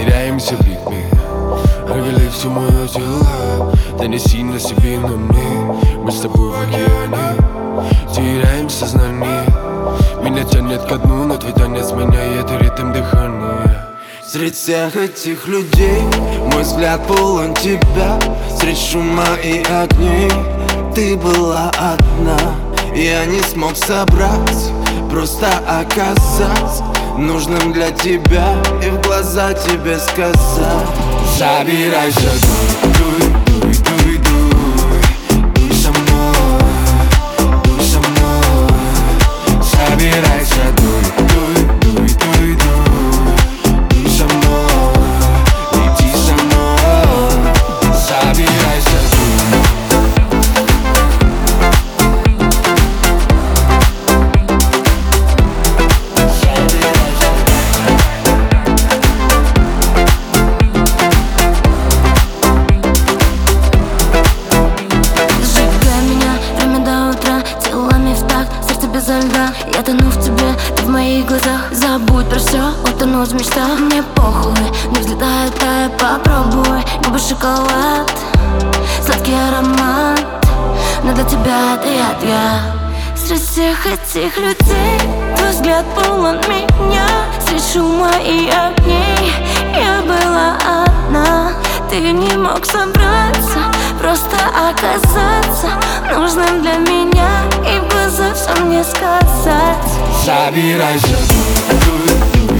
теряемся в ритме. Рвели всю мою тело, да не сильно себе на мне. Мы с тобой в океане, теряем сознание. Меня тянет ко дну, но твой танец меняет ритм дыхания. Среди всех этих людей мой взгляд полон тебя. Среди шума и огней ты была одна. Я не смог собрать, просто оказаться нужным для тебя и в глаза тебе сказать: собирайся, дуй, дуй, дуй, дуй, дуй, дуй со мной, дуй со мной. Собирайся, дуй, дуй, дуй, дуй, дуй, дуй со мной, лети со мной. Собирайся, дуй. Я тону в тебе, ты в моих глазах. Забудь про все, утону в мечтах. Мне похуй, не взлетает, дай попробуй. Губы шоколад, сладкий аромат, но для тебя это я. Среди всех этих людей твой взгляд полон меня. Среди шума и огней я была одна. Ты не мог собраться, просто оказаться нужным для меня и в глаза все мне сказать. Собирайся, дуй, дуй, дуй.